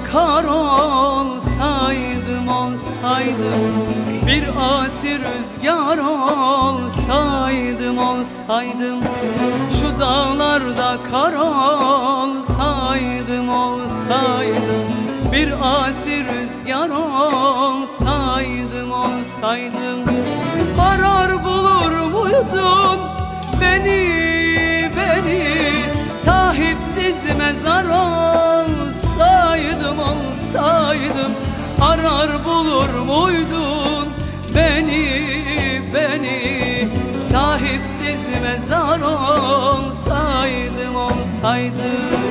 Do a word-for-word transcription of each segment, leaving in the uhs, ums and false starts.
kar olsaydım, olsaydım, bir asi rüzgar olsaydım, olsaydım, şu dağlarda kar olsaydım, olsaydım, bir asi rüzgar olsaydım, olsaydım, arar bulur muydun beni, beni, sahipsiz mezar olsaydım, olsaydım, arar bulur muydun beni, beni, sahipsiz mezar olsaydım, olsaydım.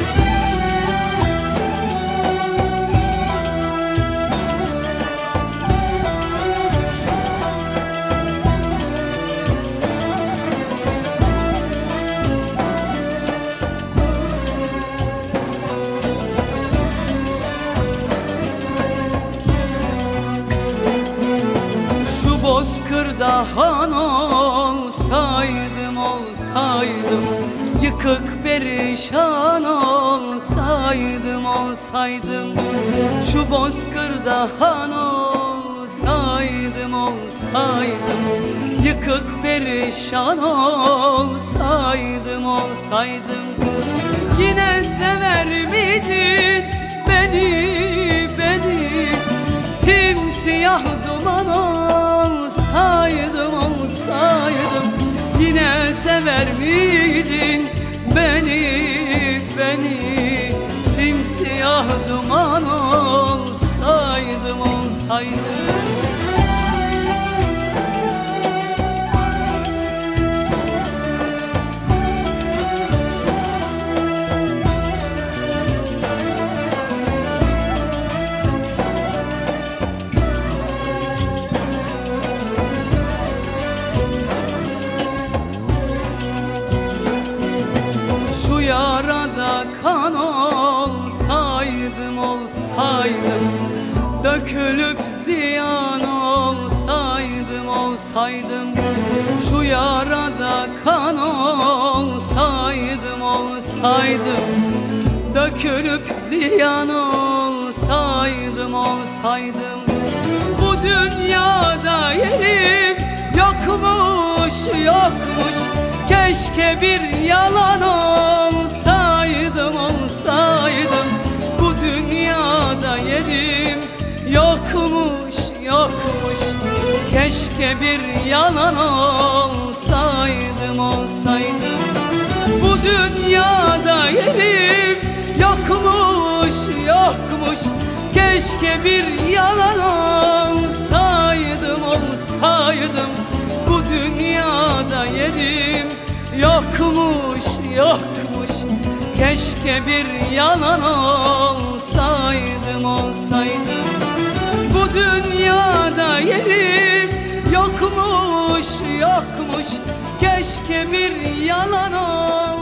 Bozkırda han olsaydım, olsaydım, yıkık perişan olsaydım, olsaydım, şu bozkırda han olsaydım, olsaydım, yıkık perişan olsaydım, olsaydım, yine sever miydin beni, beni, simsiyah duman olsaydım, olsaydım, yine sever miydin beni, beni, simsiyah duman olsaydım, olsaydım. Yarada kan olsaydım, olsaydım, dökülüp ziyan olsaydım, olsaydım, şu yarada kan olsaydım, olsaydım, dökülüp ziyan olsaydım, olsaydım, bu dünyada yerim yokmuş, yokmuş, keşke bir yalan olsaydım, olsaydım, bu dünyada yerim yokmuş, yokmuş, keşke bir yalan olsaydım, olsaydım, bu dünyada yerim yokmuş, yokmuş, keşke bir yalan olsaydım, olsaydım, bu dünyada yerim yokmuş, yokmuş, keşke bir yalan olsaydım, olsaydım, bu dünyada yerim yokmuş, yokmuş, keşke bir yalan olsaydım.